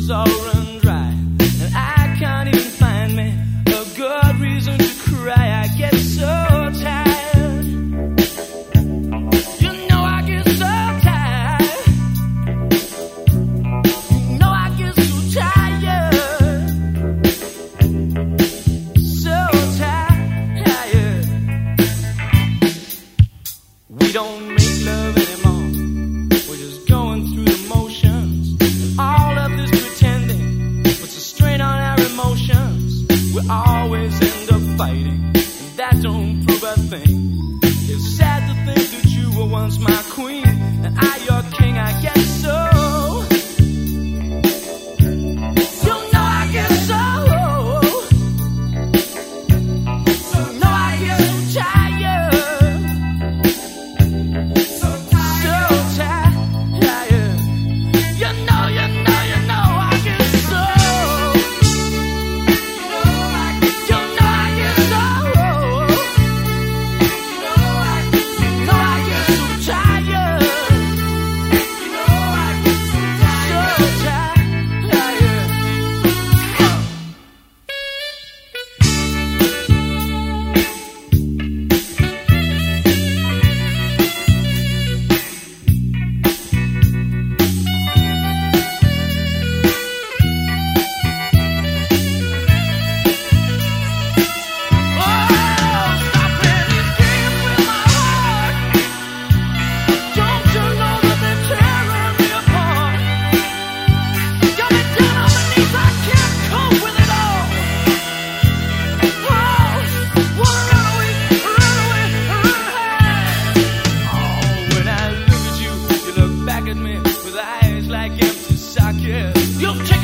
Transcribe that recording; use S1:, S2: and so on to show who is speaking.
S1: rivers all run dry, and I can't even find me a good reason to cry. I get so tired. You know I get so tired. You know I get so tired. So tired. We don't make love anymore. We're just going through the motions. And all of this pretending puts a strain on our emotions. We always end up fighting, and that don't prove a thing. It's sad to think that you were once my queen and I your king. I guess so. You know I guess so. You know I get so tired. So tired. You know I get so. You know I get so. At me with eyes like empty sockets. You've